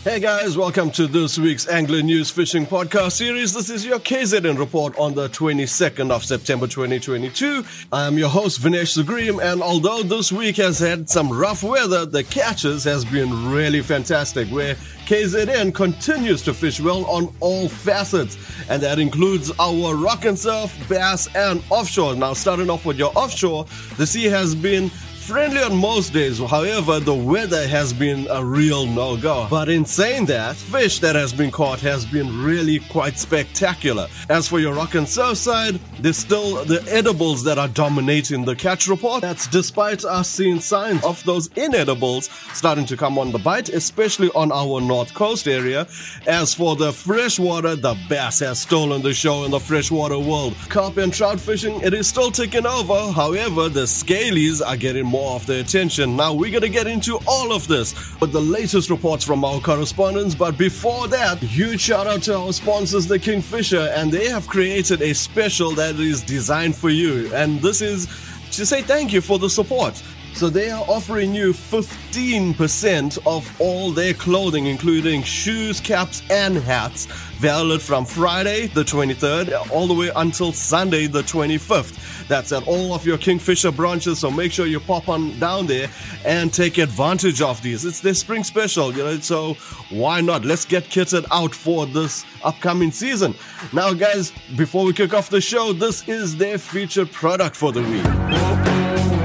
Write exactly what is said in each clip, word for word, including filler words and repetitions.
Hey guys, welcome to this week's Angler News Fishing Podcast series. This is your K Z N report on the twenty-second of September twenty twenty-two. I am your host Vinesh Sugrim, and although this week has had some rough weather, the catches has been really fantastic, where K Z N continues to fish well on all facets, and that includes our rock and surf, bass, and offshore. Now, starting off with your offshore, the sea has been friendly on most days. However, the weather has been a real no-go. But in saying that, fish that has been caught has been really quite spectacular. As for your rock and surf side, there's still the edibles that are dominating the catch report. That's despite us seeing signs of those inedibles starting to come on the bite, especially on our north coast area. As for the freshwater, the bass has stolen the show in the freshwater world. Carp and trout fishing, it is still taking over. However, the scalies are getting more of the attention. Now we're going to get into all of this with the latest reports from our correspondents, but before that, huge shout out to our sponsors, the Kingfisher, and they have created a special that is designed for you, and this is to say thank you for the support. So they are offering you fifteen percent off all their clothing, including shoes, caps, and hats, valid from Friday the twenty-third all the way until Sunday the twenty-fifth. That's at all of your Kingfisher branches, so make sure you pop on down there and take advantage of these. It's their spring special, you know, so why not? Let's get kitted out for this upcoming season. Now, guys, before we kick off the show, this is their featured product for the week.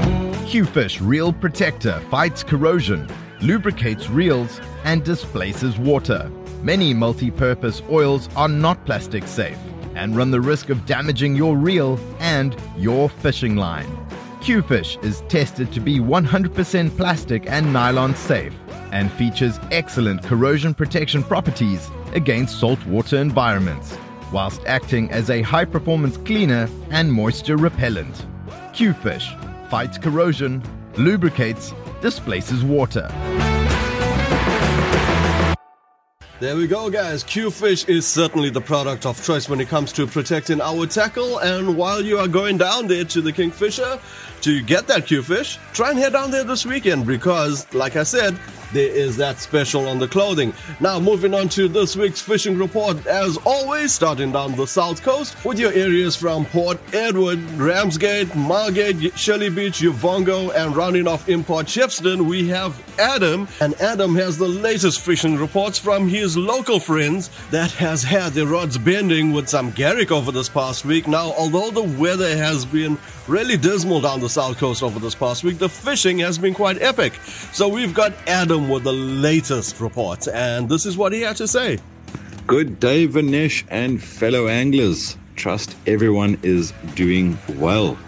Q-Fish Reel Protector fights corrosion, lubricates reels, and displaces water. Many multi-purpose oils are not plastic safe and run the risk of damaging your reel and your fishing line. Q-Fish is tested to be one hundred percent plastic and nylon safe and features excellent corrosion protection properties against saltwater environments, whilst acting as a high-performance cleaner and moisture repellent. Q-Fish fights corrosion, lubricates, displaces water. There we go, guys. Q-Fish is certainly the product of choice when it comes to protecting our tackle. And while you are going down there to the Kingfisher to get that Q-Fish, try and head down there this weekend because, like I said, there is that special on the clothing. Now, moving on to this week's fishing report, as always, starting down the south coast with your areas from Port Edward, Ramsgate, Margate, Shirley Beach, Uvongo, and rounding off in Port Shepstone, we have Adam. And Adam has the latest fishing reports from his local friends that has had their rods bending with some Garrick over this past week. Now, although the weather has been really dismal down the south coast over this past week, the fishing has been quite epic. So we've got Adam with the latest reports, and this is what he had to say. Good day, Vinesh and fellow anglers. Trust everyone is doing well.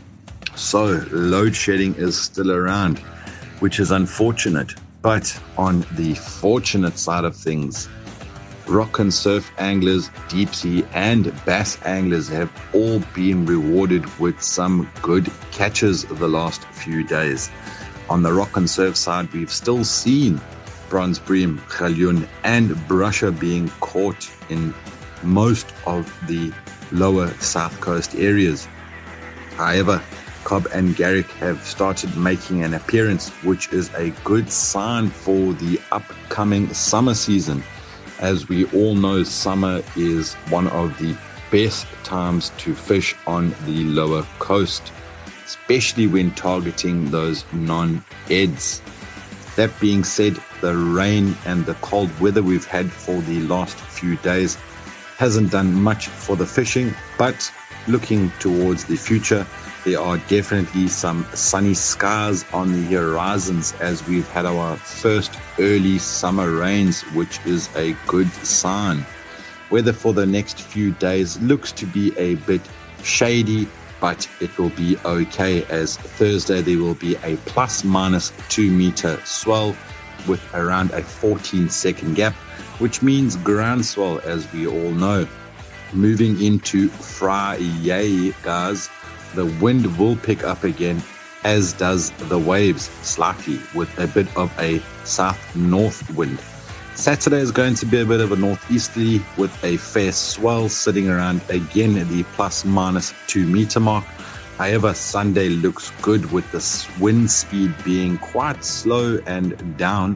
So, load shedding is still around, which is unfortunate. But on the fortunate side of things, rock and surf anglers, deep sea and bass anglers have all been rewarded with some good catches the last few days. On the rock and surf side, we've still seen bronze bream, galjoen and brusher being caught in most of the lower south coast areas. However, Cobb and Garrick have started making an appearance, which is a good sign for the upcoming summer season. As we all know, summer is one of the best times to fish on the lower coast, especially when targeting those non-eds. That being said, the rain and the cold weather we've had for the last few days hasn't done much for the fishing, but looking towards the future, there are definitely some sunny skies on the horizons as we've had our first early summer rains, which is a good sign. Weather for the next few days looks to be a bit shady, but it will be okay, as Thursday there will be a plus minus two meter swell with around a fourteen second gap, which means ground swell, as we all know. Moving into Friday, guys, the wind will pick up again, as does the waves slightly, with a bit of a south-north wind. Saturday is going to be a bit of a northeasterly with a fair swell sitting around again the plus minus two meter mark. However, Sunday looks good with the wind speed being quite slow and down,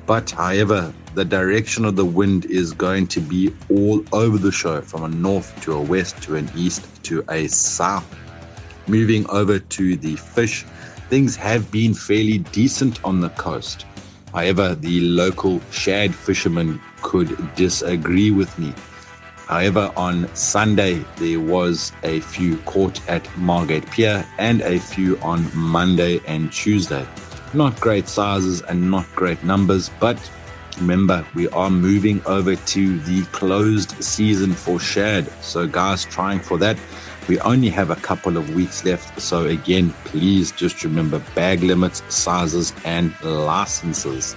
But however, the direction of the wind is going to be all over the show, from a north to a west to an east to a south. Moving over to the fish, things have been fairly decent on the coast. However, the local shad fishermen could disagree with me. However, on Sunday, there was a few caught at Margate Pier and a few on Monday and Tuesday. Not great sizes and not great numbers, but remember, we are moving over to the closed season for shad. So guys, trying for that. We only have a couple of weeks left. So again, please just remember bag limits, sizes, and licenses.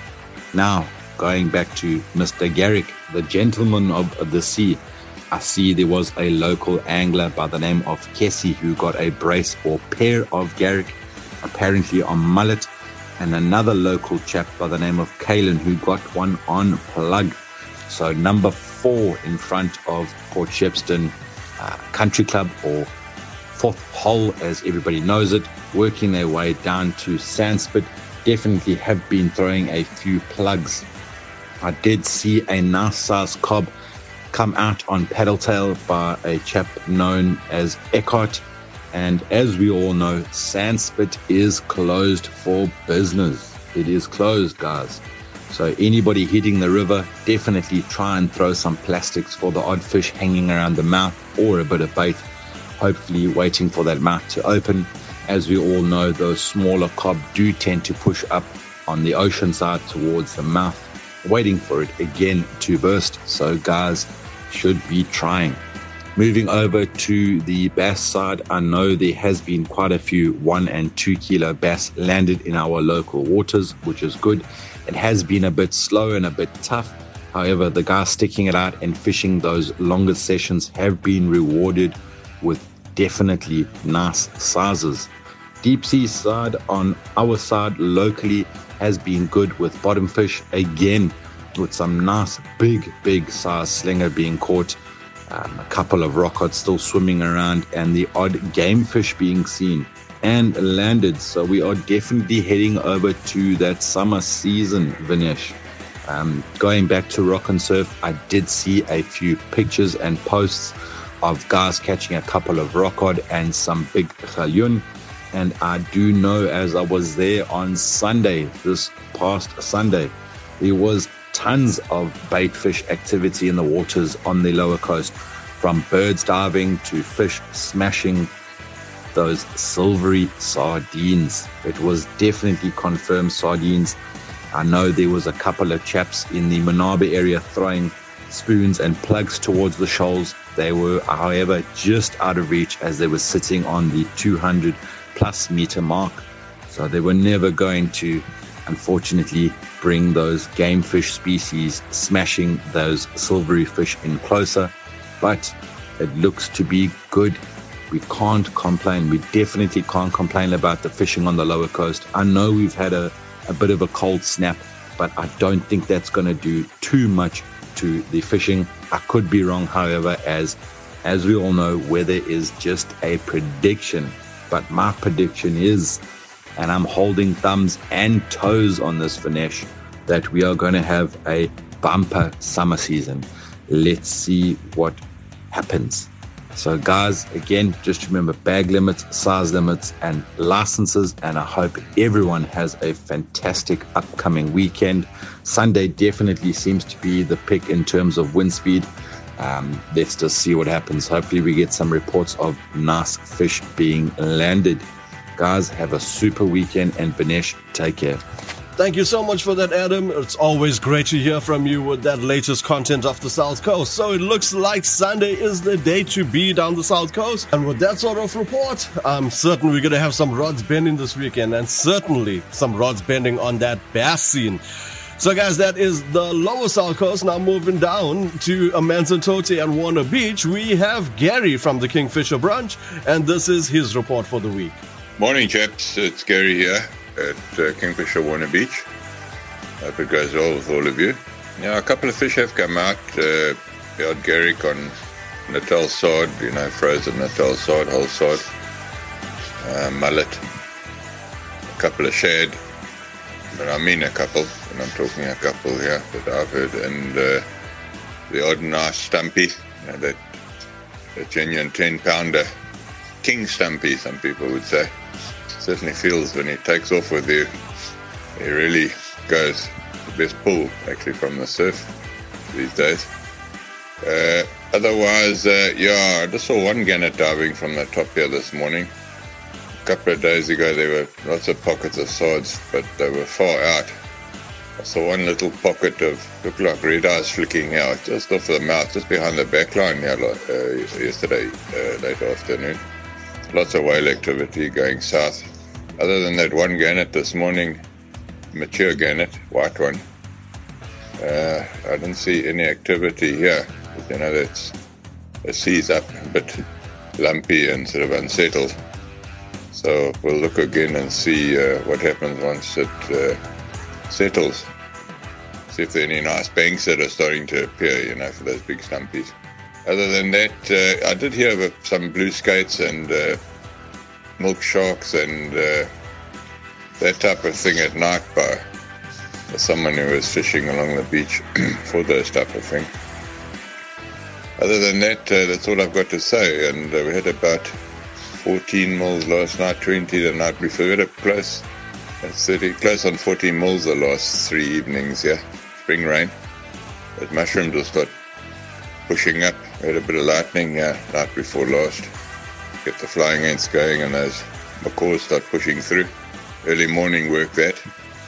Now, going back to Mister Garrick, the gentleman of the sea. I see there was a local angler by the name of Kessie who got a brace or pair of Garrick, apparently on mullet, and another local chap by the name of Kalen who got one on plug. So number four in front of Port Shepstone uh, Country Club, or Fourth Hole as everybody knows it, working their way down to Sandspit. Definitely have been throwing a few plugs. I did see a nice size cob come out on paddle tail by a chap known as Eckhart. And as we all know, Sandspit is closed for business. It is closed, guys. So anybody hitting the river, definitely try and throw some plastics for the odd fish hanging around the mouth, or a bit of bait, hopefully waiting for that mouth to open. As we all know, those smaller cob do tend to push up on the ocean side towards the mouth, waiting for it again to burst. So guys should be trying. Moving over to the bass side, I know there has been quite a few one and two kilo bass landed in our local waters, which is good. It has been a bit slow and a bit tough. However, the guys sticking it out and fishing those longer sessions have been rewarded with definitely nice sizes. Deep sea side on our side locally has been good with bottom fish, again with some nice big big size slinger being caught, um, a couple of rockcod still swimming around, and the odd game fish being seen and landed. So we are definitely heading over to that summer season, Vinesh. Um, going back to Rock and Surf, I did see a few pictures and posts of guys catching a couple of rockcod and some big galjoen. And I do know, as I was there on Sunday, this past Sunday, there was tons of bait fish activity in the waters on the lower coast, from birds diving to fish smashing those silvery sardines. It was definitely confirmed sardines. I know there was a couple of chaps in the Manabe area throwing spoons and plugs towards the shoals. They were, however, just out of reach as they were sitting on the two hundred plus meter mark. So they were never going to, unfortunately, bring those game fish species smashing those silvery fish in closer. But it looks to be good. We can't complain. We definitely can't complain about the fishing on the lower coast. I know we've had a, a bit of a cold snap, but I don't think that's going to do too much to the fishing. I could be wrong, however, as as we all know, weather is just a prediction. But my prediction is, and I'm holding thumbs and toes on this, Vinesh, that we are going to have a bumper summer season. Let's see what happens. So guys, again, just remember bag limits, size limits, and licenses. And I hope everyone has a fantastic upcoming weekend. Sunday definitely seems to be the pick in terms of wind speed. Um, let's just see what happens. Hopefully we get some reports of nice fish being landed. Guys, have a super weekend, and Vinesh, take care. Thank you so much for that, Adam. It's always great to hear from you with that latest content of the South Coast. So it looks like Sunday is the day to be down the South Coast. And with that sort of report, I'm certain we're going to have some rods bending this weekend, and certainly some rods bending on that bass scene. So guys, that is the lower South Coast. Now moving down to Amanzimtoti and Warner Beach, we have Gary from the Kingfisher Brunch, and this is his report for the week. Morning, chaps. It's Gary here at uh, Kingfisher Warner Beach. Hope it goes well with all of you. Now, a couple of fish have come out. Uh, the odd Garrick on Natal sod, you know, frozen Natal sod, whole sod, uh, mullet, a couple of shad, and I mean a couple, and I'm talking a couple here that I've heard, and uh, the odd nice stumpy, you know, that, that genuine ten pounder, king stumpy, some people would say. Certainly feels when he takes off with you, he really goes the best pull actually from the surf these days. Uh, otherwise, uh, yeah, I just saw one gannet diving from the top here this morning. A couple of days ago there were lots of pockets of sods, but they were far out. I saw one little pocket of, looked like red eyes flicking out just off the mouth, just behind the back line here uh, yesterday, uh, late afternoon. Lots of whale activity going south. Other than that one gannet this morning, mature gannet, white one, uh, I didn't see any activity here. But, you know, that's, the sea's up a bit lumpy and sort of unsettled. So we'll look again and see uh, what happens once it uh, settles. See if there are any nice banks that are starting to appear, you know, for those big stumpies. Other than that, uh, I did hear of some blue skates and uh, milk sharks and uh, that type of thing at night by someone who was fishing along the beach for those type of thing. Other than that, uh, that's all I've got to say. And uh, we had about fourteen mils last night, twenty the night before. We had a close, thirty, close on forty mils the last three evenings, yeah. Spring rain. Those mushrooms will start pushing up. We had a bit of lightning uh, night before last. Get the flying ants going and those macaws start pushing through. Early morning work that.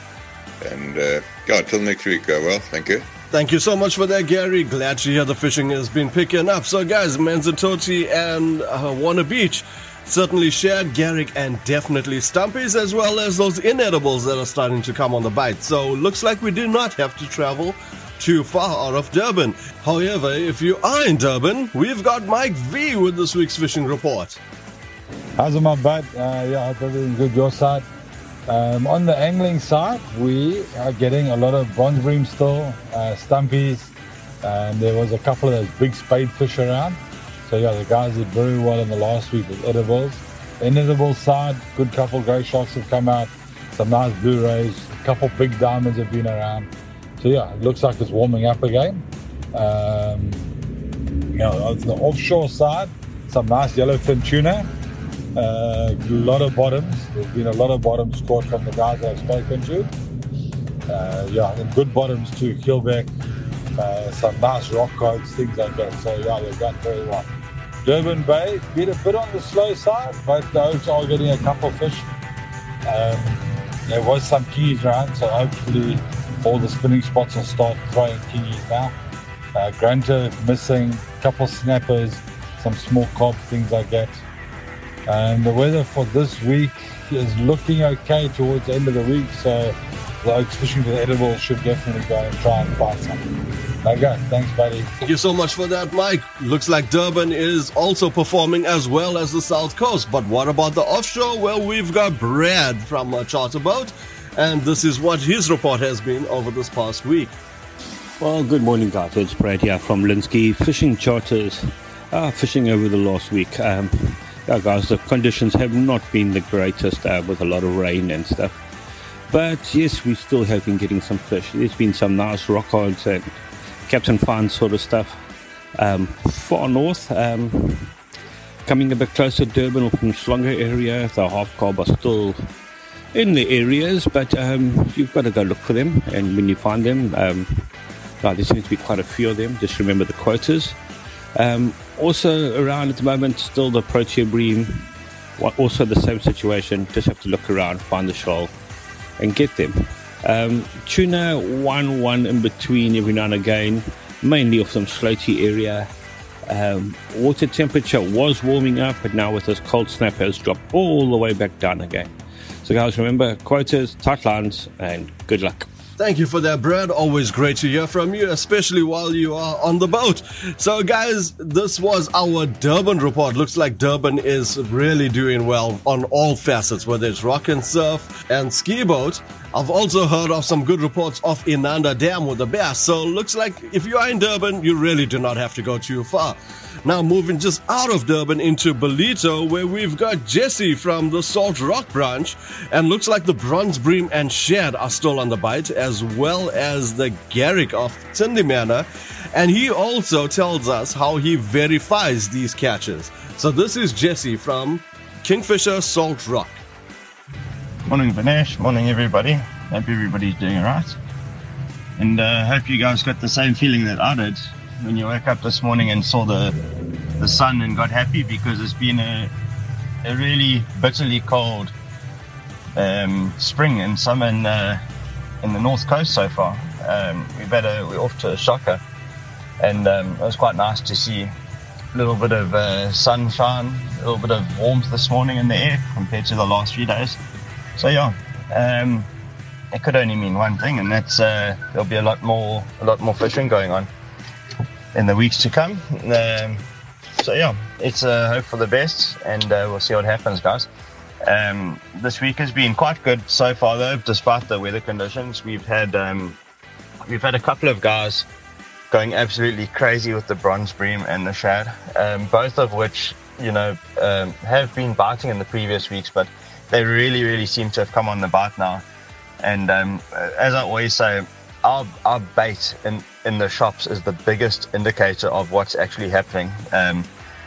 And uh, yeah, till next week, go well. Thank you. Thank you so much for that, Gary. Glad to hear the fishing has been picking up. So, guys, Manzatoti and uh, Warner Beach certainly shared Garrick and definitely Stumpies, as well as those inedibles that are starting to come on the bite. So, looks like we do not have to travel too far out of Durban. However, if you are in Durban, we've got Mike V with this week's fishing report. How's it, my bud? Uh, yeah, everything good your side. Um, on the angling side, we are getting a lot of bronze bream still, uh, stumpies, and there was a couple of those big spade fish around. So yeah, the guys did very well in the last week with edibles. Inedible side, good couple grey sharks have come out, some nice blue rays, a couple big diamonds have been around. So yeah, it looks like it's warming up again. Um, you know, on the offshore side, some nice yellowfin tuna. A uh, lot of bottoms. There's been a lot of bottoms caught from the guys that I've spoken to. Uh, yeah, and good bottoms too. Keelback, uh, some nice rock codes, things like that. So yeah, they've done very well. Durban Bay, been a bit on the slow side, but the Oaks are getting a couple of fish. Um, there was some keys around, so hopefully all the spinning spots will start throwing keys now. Uh, Granta missing, a couple snappers, some small cob, things like that. And the weather for this week is looking okay towards the end of the week, so the Oaks fishing for the edibles should definitely go and try and find something. Okay, thanks, buddy. Thank you so much for that, Mike. Looks like Durban is also performing as well as the South Coast. But what about the offshore? Well, we've got Brad from a charter boat, and this is what his report has been over this past week. Well, good morning, guys. It's Brad here from Linsky Fishing Charters. Uh, fishing over the last week. Um, yeah, guys, the conditions have not been the greatest uh, with a lot of rain and stuff. But yes, we still have been getting some fish. There's been some nice rock odds and Captain Fine sort of stuff. Um, far north, um, coming a bit closer to Durban from Slonga area, the half carb are still in the areas, but um, you've got to go look for them. And when you find them, um, well, there seems to be quite a few of them. Just remember the quotas. Um, also around at the moment, still the Protea bream. Also the same situation. Just have to look around, find the shoal, and get them. Um, tuna one one in between every now and again, mainly off some slaty area. Um, water temperature was warming up, but now with this cold snap has dropped all the way back down again. So guys, remember quotas, tight lines, and good luck. Thank you for that, Brad. Always great to hear from you, especially while you are on the boat. So, guys, this was our Durban report. Looks like Durban is really doing well on all facets, whether it's rock and surf and ski boat. I've also heard of some good reports of Inanda Dam with the bass. So, looks like if you are in Durban, you really do not have to go too far. Now moving just out of Durban into Ballito, where we've got Jesse from the Salt Rock branch, and looks like the bronze bream and shad are still on the bite, as well as the garrick of Tindimana, and he also tells us how he verifies these catches. So this is Jesse from Kingfisher Salt Rock. Morning Vinesh, morning everybody. Hope everybody's doing alright. And uh, hope you guys got the same feeling that I did when you woke up this morning and saw the the sun and got happy, because it's been a, a really bitterly cold um, spring and summer in, uh, in the north coast so far. Um, we've had a, we're off to a shocker, and um, it was quite nice to see a little bit of uh, sunshine, a little bit of warmth this morning in the air compared to the last few days. So yeah, um, it could only mean one thing, and that's uh, there'll be a lot more, a lot more fishing going on in the weeks to come. Um, so yeah, it's a uh, hope for the best, and uh, we'll see what happens, guys. Um, this week has been quite good so far, though, despite the weather conditions. We've had um, we've had a couple of guys going absolutely crazy with the bronze bream and the shad, um, both of which, you know, um, have been biting in the previous weeks, but they really, really seem to have come on the bite now. And um, as I always say, our, our bait in, in the shops is the biggest indicator of what's actually happening. Um,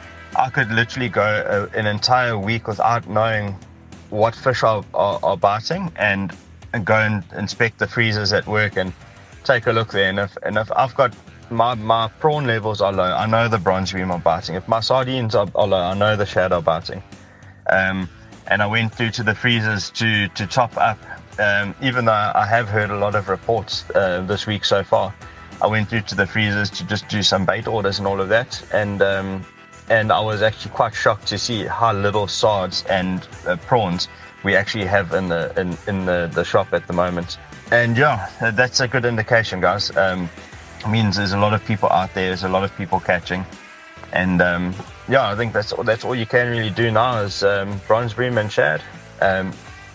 I could literally go a, an entire week without knowing what fish are, are, are biting, and, and go and inspect the freezers at work and take a look there. And if, and if I've got my, my prawn levels are low, I know the bronze bream are biting. If my sardines are, are low, I know the shad are biting. Um, and I went through to the freezers to, to top up. Um, even though I have heard a lot of reports uh, this week so far, I went through to the freezers to just do some bait orders and all of that, and um, and I was actually quite shocked to see how little sards and uh, prawns we actually have in the in, in the, the shop at the moment. And yeah, that's a good indication, guys. Um, it means there's a lot of people out there, there's a lot of people catching, and um, yeah, I think that's that's all you can really do now is um, bronze bream and shad. Um,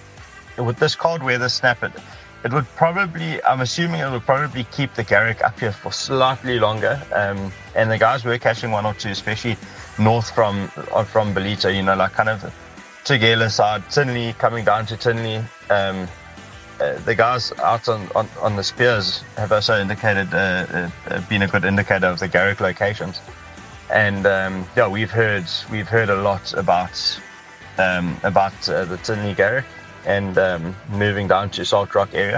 With this cold weather snap, it, it would probably, I'm assuming it would probably keep the garrick up here for slightly longer. Um, and the guys were catching one or two, especially north from from Ballito, you know, like kind of Tugela side, Tinley, coming down to Tinley. Um, uh, the guys out on, on, on the spears have also indicated, uh, uh, been a good indicator of the garrick locations. And um, yeah, we've heard we've heard a lot about um, about uh, the Tinley garrick, and um, moving down to Salt Rock area.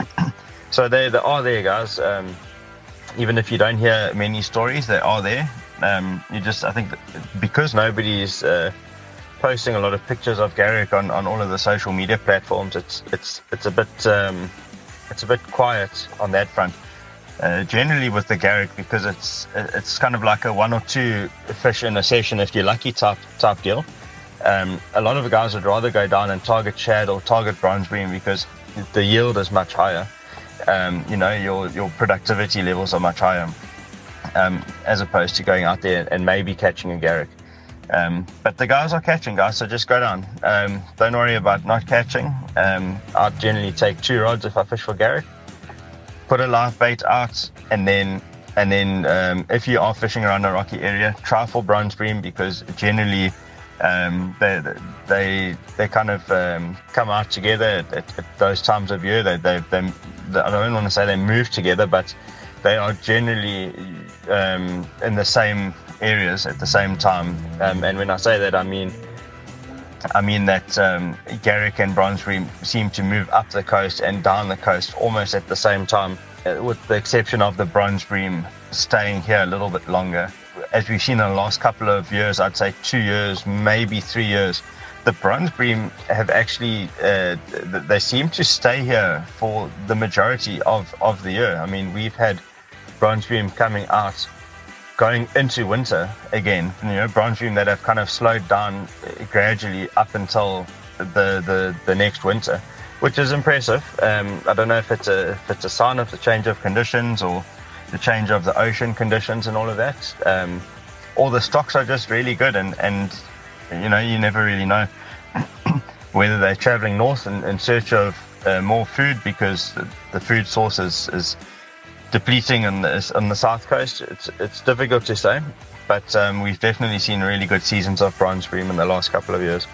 So they, they are there, guys. Um, even if you don't hear many stories, they are there. Um, you just, I think, that because nobody's uh, posting a lot of pictures of garrick on, on all of the social media platforms, it's it's it's a bit um, it's a bit quiet on that front. Uh, generally with the garrick, because it's it's kind of like a one or two fish in a session if you're lucky type type deal. Um, a lot of the guys would rather go down and target shad or target bronze bream because the yield is much higher. Um, you know, your your productivity levels are much higher, um, as opposed to going out there and maybe catching a garrick. Um, but the guys are catching, guys, so just go down. Um, don't worry about not catching. Um, I generally take two rods if I fish for garrick. Put a live bait out, and then and then um, if you are fishing around a rocky area, try for bronze bream, because generally Um, they they they kind of um, come out together at, at those times of year. They, they they I don't want to say they move together, but they are generally um, in the same areas at the same time. Um, and when I say that, I mean I mean that um, garrick and bronze bream seem to move up the coast and down the coast almost at the same time, with the exception of the bronze bream staying here a little bit longer. As we've seen in the last couple of years, I'd say two years, maybe three years, the bronze bream have actually, uh, they seem to stay here for the majority of, of the year. I mean, we've had bronze bream coming out, going into winter again, you know, bronze bream that have kind of slowed down gradually up until the, the, the next winter, which is impressive. Um, I don't know if it's a, if it's a sign of the change of conditions or the change of the ocean conditions and all of that. Um, all the stocks are just really good, and, and you know, you never really know whether they're traveling north in, in search of uh, more food, because the, the food source is, is depleting on the, on the south coast, it's it's difficult to say. But um, we've definitely seen really good seasons of bronze bream in the last couple of years.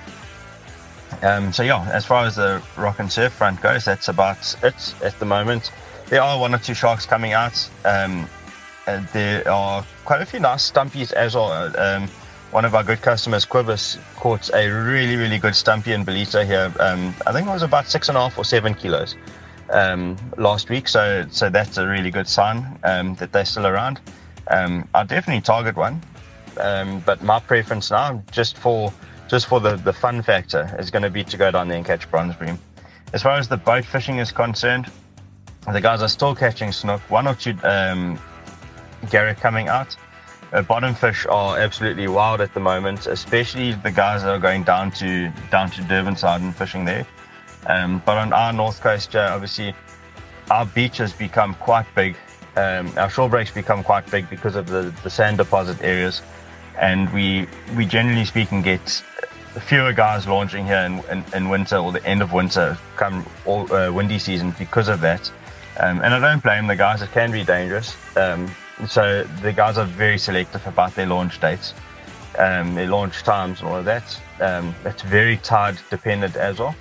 Um, so yeah, as far as the rock and surf front goes, that's about it at the moment. There are one or two sharks coming out. Um, and there are quite a few nice stumpies as well. Um, one of our good customers, Quibus, caught a really, really good stumpy in Belita here. Um, I think it was about six and a half or seven kilos um, last week. So, so that's a really good sign um, that they're still around. Um, I'll definitely target one, um, but my preference now, just for just for the, the fun factor, is going to be to go down there and catch bronze bream. As far as the boat fishing is concerned, the guys are still catching snook. One or two um, garrick coming out. Uh, bottom fish are absolutely wild at the moment, especially the guys that are going down to down to Durban side and fishing there. Um, but on our north coast, uh, obviously, our beach has become quite big. Um, our shore breaks become quite big because of the, the sand deposit areas, and we we generally speaking get fewer guys launching here in, in, in winter or the end of winter come all, uh, windy season because of that. Um, and I don't blame the guys, it can be dangerous. Um, so the guys are very selective about their launch dates, um, their launch times and all of that. Um, it's very tide dependent as well.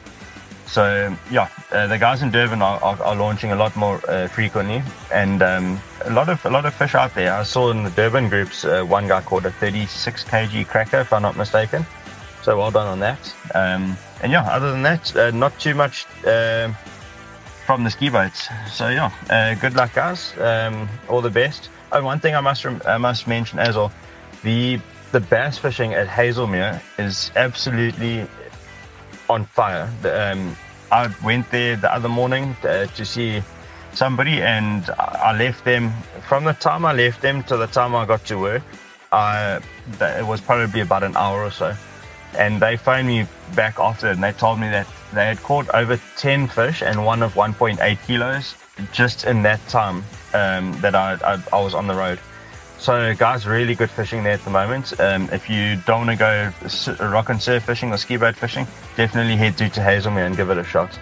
So yeah, uh, the guys in Durban are, are, are launching a lot more uh, frequently, and um, a lot of a lot of fish out there. I saw in the Durban groups uh, one guy caught a thirty-six kilogram cracker, if I'm not mistaken. So well done on that. Um, and yeah, other than that, uh, not too much uh, from the ski boats. So yeah, uh, good luck, guys. Um, all the best. Oh, one thing I must rem- I must mention as well, the the bass fishing at Hazelmere is absolutely on fire. Um, I went there the other morning uh, to see somebody, and I left them, from the time I left them to the time I got to work, I, it was probably about an hour or so. And they phoned me back after it, and they told me that they had caught over ten fish and one of one point eight kilos just in that time um, that I, I, I was on the road. So guys, really good fishing there at the moment. Um, if you don't want to go rock and surf fishing or ski boat fishing, definitely head to, to Hazelmere and give it a shot.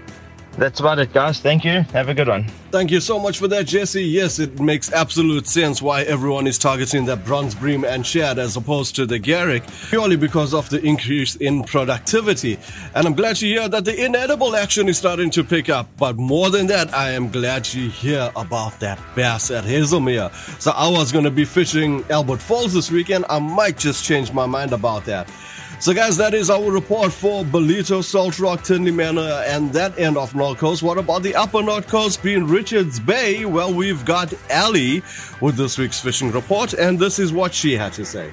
That's about it, guys. Thank you. Have a good one. Thank you so much for that, Jesse. Yes, it makes absolute sense why everyone is targeting that bronze bream and shad as opposed to the garrick, purely because of the increase in productivity. And I'm glad to hear that the inedible action is starting to pick up. But more than that, I am glad to hear about that bass at Hazelmere. So I was going to be fishing Albert Falls this weekend. I might just change my mind about that. So guys, that is our report for Ballito, Salt Rock, Tinley Manor, and that end of North Coast. What about the upper North Coast being Richards Bay? Well, we've got Ali with this week's fishing report, and this is what she had to say.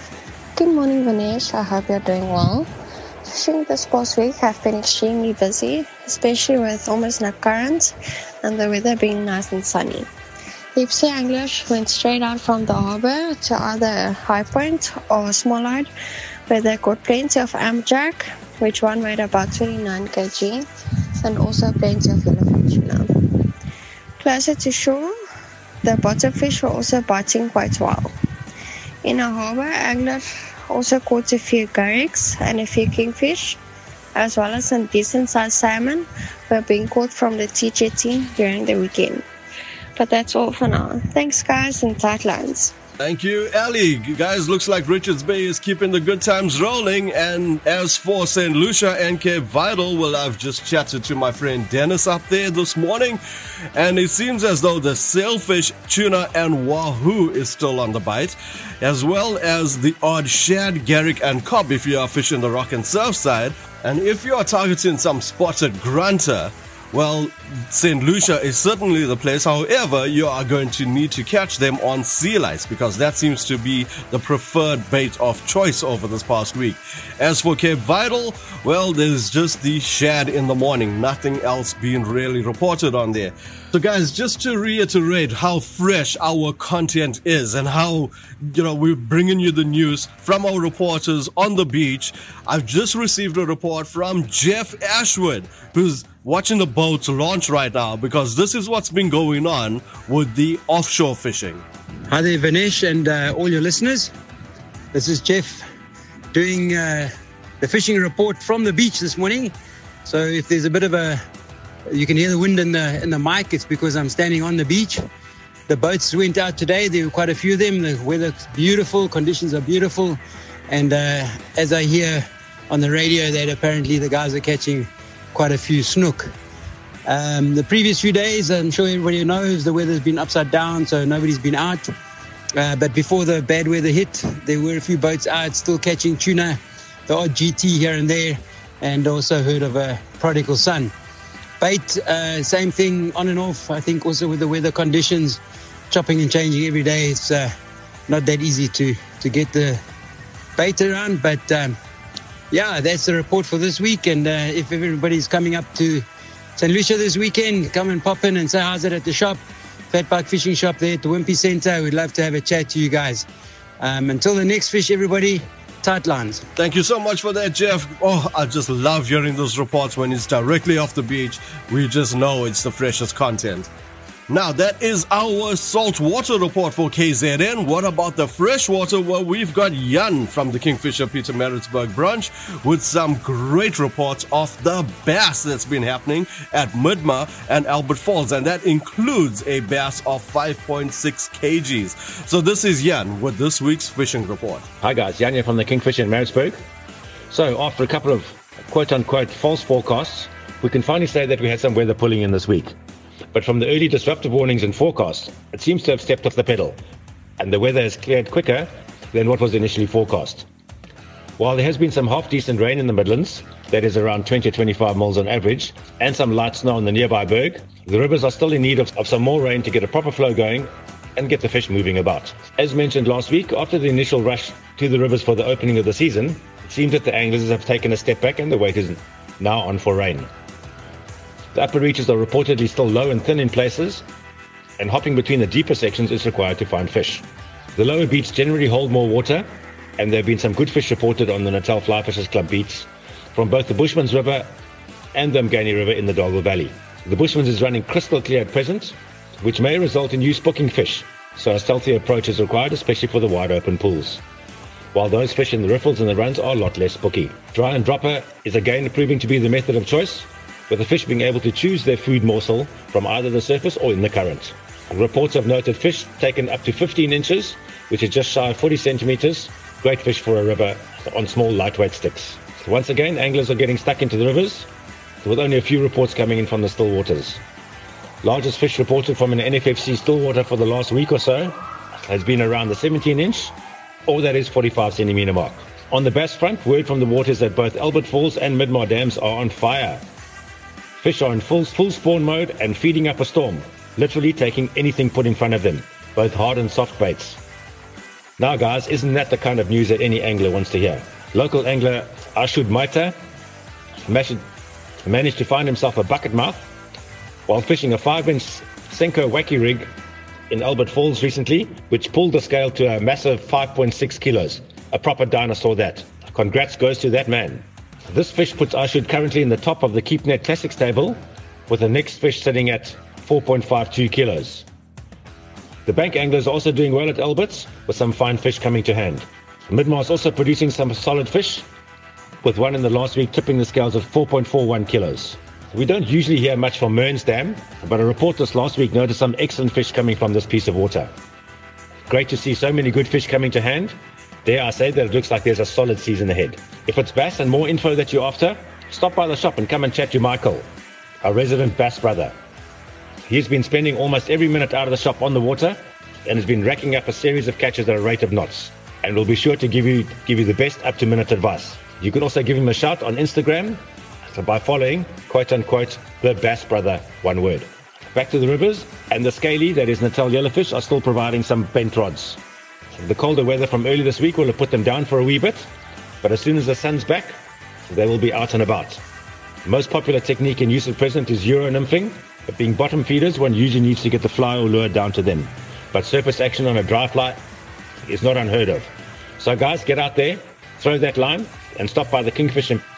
Good morning, Vinesh. I hope you're doing well. Fishing this past week have been extremely busy, especially with almost no currents and the weather being nice and sunny. Deep sea anglers went straight out from the harbour to either High Point or Smallard, where they caught plenty of amberjack, which one weighed about twenty-nine kilograms, and also plenty of yellowfin tuna. Closer to shore, the bottomfish were also biting quite well. In our harbour, anglers also caught a few garricks and a few kingfish, as well as some decent-sized salmon were being caught from the T jetty during the weekend. But that's all for now. Thanks, guys, and tight lines. Thank you, Ali. Guys, looks like Richards Bay is keeping the good times rolling. And as for Saint Lucia and Cape Vidal, well, I've just chatted to my friend Dennis up there this morning, and it seems as though the sailfish, tuna, and wahoo is still on the bite, as well as the odd shad, garrick, and cob if you are fishing the rock and surf side. And if you are targeting some spotted grunter, well, Saint Lucia is certainly the place. However, you are going to need to catch them on sea lice, because that seems to be the preferred bait of choice over this past week. As for Cape Vidal, well, there's just the shad in the morning, nothing else being really reported on there. So guys, just to reiterate how fresh our content is and how, you know, we're bringing you the news from our reporters on the beach, I've just received a report from Jeff Ashwood, who's watching the boats launch right now, because this is what's been going on with the offshore fishing. Hi there, Vinesh, and uh, all your listeners. This is Jeff doing uh, the fishing report from the beach this morning. So if there's a bit of a, you can hear the wind in the in the mic, it's because I'm standing on the beach. the boats went out today. There were quite a few of them. The weather's beautiful, conditions are beautiful. And uh, as I hear on the radio that apparently the guys are catching quite a few snook. Um, the previous few days, I'm sure everybody knows, the weather's been upside down, so nobody's been out. Uh, but before the bad weather hit, there were a few boats out still catching tuna, the odd G T here and there, and also heard of a prodigal son. Bait, uh, same thing on and off. I think also with the weather conditions, chopping and changing every day, it's uh, not that easy to, to get the bait around. But um, yeah, that's the report for this week. And uh, if everybody's coming up to Saint Lucia this weekend, come and pop in and say how's it at the shop, Fat Park Fishing Shop there at the Wimpy Centre. We'd love to have a chat to you guys. Um, until the next fish, everybody, tight lines. Thank you so much for that, Jeff. Oh, I just love hearing those reports when it's directly off the beach. We just know it's the freshest content. Now, that is our saltwater report for K Z N. What about the freshwater? Well, we've got Jan from the Kingfisher Pietermaritzburg branch with some great reports of the bass that's been happening at Midmar and Albert Falls, and that includes a bass of five point six kilograms. So this is Jan with this week's fishing report. Hi guys, Jan here from the Kingfisher in Maritzburg. So after a couple of quote-unquote false forecasts, we can finally say that we had some weather pulling in this week. But from the early disruptive warnings and forecasts, it seems to have stepped off the pedal, and the weather has cleared quicker than what was initially forecast. While there has been some half-decent rain in the Midlands, that is around twenty to twenty-five mils on average, and some light snow on the nearby berg, the rivers are still in need of, of some more rain to get a proper flow going and get the fish moving about. As mentioned last week, after the initial rush to the rivers for the opening of the season, it seems that the anglers have taken a step back and the wait is now on for rain. The upper reaches are reportedly still low and thin in places, and hopping between the deeper sections is required to find fish. The lower beats generally hold more water, and there have been some good fish reported on the Natal Fly Fishers Club beats from both the Bushmans River and the Mgani River in the Doggle Valley. The Bushmans is running crystal clear at present, which may result in you spooking fish, so a stealthy approach is required, especially for the wide open pools. While those fish in the riffles and the runs are a lot less spooky. Dry and dropper is again proving to be the method of choice, with the fish being able to choose their food morsel from either the surface or in the current. Reports have noted fish taken up to fifteen inches, which is just shy of forty centimeters. Great fish for a river on small lightweight sticks. So once again, anglers are getting stuck into the rivers, with only a few reports coming in from the still waters. Largest fish reported from an N F F C still water for the last week or so has been around the seventeen inch, or that is forty-five centimeter mark. On the bass front, word from the waters that both Albert Falls and Midmar dams are on fire. Fish are in full, full spawn mode and feeding up a storm, literally taking anything put in front of them, both hard and soft baits. Now guys, isn't that the kind of news that any angler wants to hear? Local angler Ashud Maita managed to find himself a bucket mouth while fishing a five inch Senko wacky rig in Albert Falls recently, which pulled the scale to a massive five point six kilos. A proper dinosaur that. Congrats goes to that man. This fish puts Ashud currently in the top of the KeepNet Classics table, with the next fish sitting at four point five two kilos. The bank anglers are also doing well at Albert's, with some fine fish coming to hand. Midmar is also producing some solid fish, with one in the last week tipping the scales at four point four one kilos. We don't usually hear much from Mearns Dam, but a report this last week noticed some excellent fish coming from this piece of water. Great to see so many good fish coming to hand. Dare I say that it looks like there's a solid season ahead. If it's bass and more info that you're after, stop by the shop and come and chat to Michael, our resident bass brother. He's been spending almost every minute out of the shop on the water and has been racking up a series of catches at a rate of knots, and will be sure to give you give you the best up-to-minute advice. You can also give him a shout on Instagram by following, quote-unquote, the Bass Brother, one word. Back to the rivers, and the scaly, that is Natal Yellowfish, are still providing some bent rods. The colder weather from early this week will have put them down for a wee bit, but as soon as the sun's back, they will be out and about. The most popular technique in use at present is Euro nymphing, but being bottom feeders, one usually needs to get the fly or lure down to them. But surface action on a dry fly is not unheard of. So guys, get out there, throw that line, and stop by the Kingfisher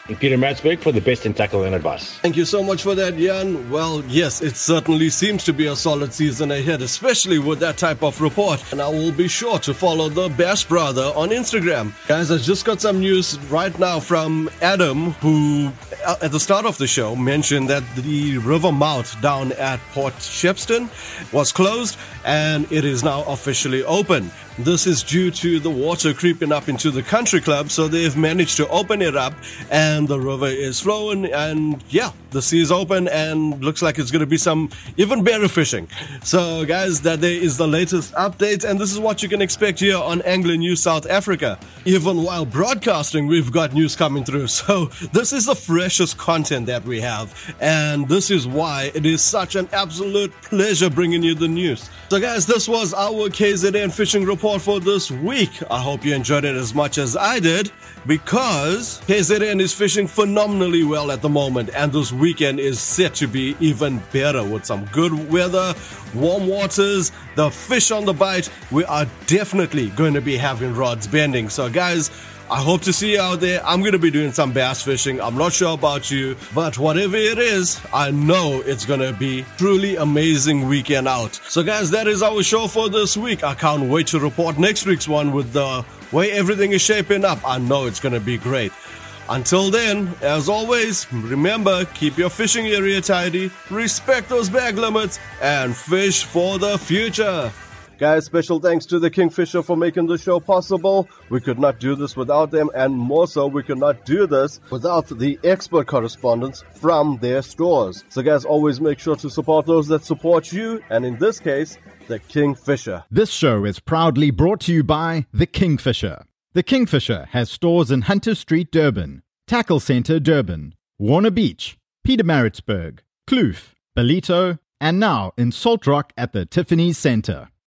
in Pietermaritzburg for the best in tackle and advice. Thank you so much for that, Jan. Well, yes, it certainly seems to be a solid season ahead, especially with that type of report. And I will be sure to follow the Bash Brother on Instagram. Guys, I just got some news right now from Adam, who at the start of the show mentioned that the river mouth down at Port Shepstone was closed and it is now officially open. This is due to the water creeping up into the country club, so they've managed to open it up and the river is flowing, and yeah, the sea is open and looks like it's going to be some even better fishing. So guys, that there is the latest update, and this is what you can expect here on Angler News South Africa. Even while broadcasting, we've got news coming through, so this is the freshest content that we have, and this is why it is such an absolute pleasure bringing you the news. So guys, this was our K Z N fishing report for this week. I hope you enjoyed it as much as I did, because K Z N is fishing phenomenally well at the moment, and this weekend is set to be even better with some good weather, warm waters, the fish on the bite. We are definitely going to be having rods bending. So guys, I hope to see you out there. I'm going to be doing some bass fishing. I'm not sure about you, but whatever it is, I know it's going to be truly amazing weekend out. So guys, that is our show for this week. I can't wait to report next week's one with the way everything is shaping up. I know it's going to be great. Until then, as always, remember, keep your fishing area tidy, respect those bag limits, and fish for the future. Guys, special thanks to the Kingfisher for making the show possible. We could not do this without them, and more so, we could not do this without the expert correspondents from their stores. So guys, always make sure to support those that support you, and in this case, the Kingfisher. This show is proudly brought to you by the Kingfisher. The Kingfisher has stores in Hunter Street, Durban, Tackle Centre, Durban, Warner Beach, Pietermaritzburg, Kloof, Ballito, and now in Salt Rock at the Tiffany's Centre.